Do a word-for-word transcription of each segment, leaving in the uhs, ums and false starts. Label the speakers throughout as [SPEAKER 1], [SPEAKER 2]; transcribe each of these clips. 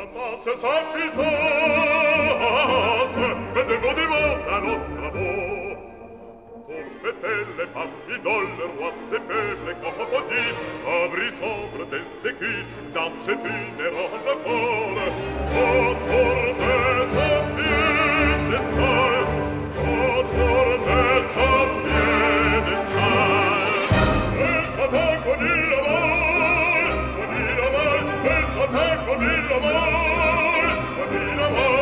[SPEAKER 1] se s'appuisasse et de beaux démons à notre travaux. Pour fêter les papidoles, le roi ses peuples et copopodines, abri sombre des écus, dans cette une ronde folle, autour de son piédestal, autour de son piédestal. Et Satan con il amal, con il amal, et Satan con il amal, con il amal.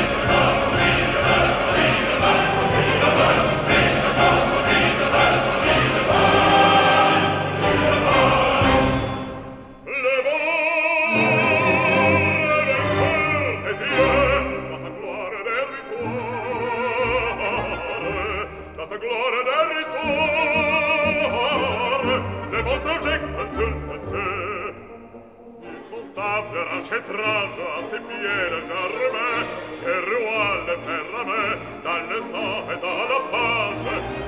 [SPEAKER 1] Gloria del rituale, le vostre objecte sul passé. Il comptable rachètrage à ses pieds le germain, ses rouales ferramés, dans le sang et dans la page,